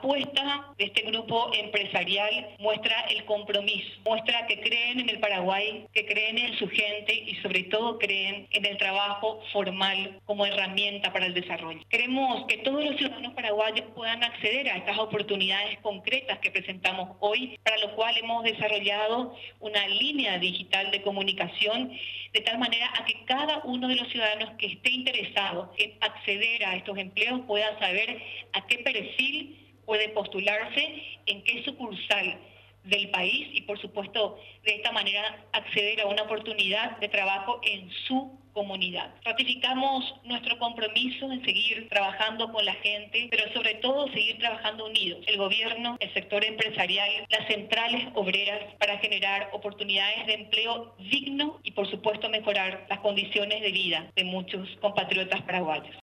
apuesta de este grupo empresarial muestra el compromiso, muestra que creen en el Paraguay, que creen en su gente y sobre todo creen en el trabajo formal como herramienta para el desarrollo. Queremos que todos los ciudadanos paraguayos puedan acceder a estas oportunidades concretas que presentamos hoy, para lo cual hemos desarrollado una línea digital de comunicación de tal manera a que cada uno de los ciudadanos que esté interesado en acceder a estos empleos pueda saber a qué perfil puede postularse, en qué sucursal del país y, por supuesto, de esta manera acceder a una oportunidad de trabajo en su comunidad. Ratificamos nuestro compromiso en seguir trabajando con la gente, pero sobre todo seguir trabajando unidos, el gobierno, el sector empresarial, las centrales obreras, para generar oportunidades de empleo digno y, por supuesto, mejorar las condiciones de vida de muchos compatriotas paraguayos.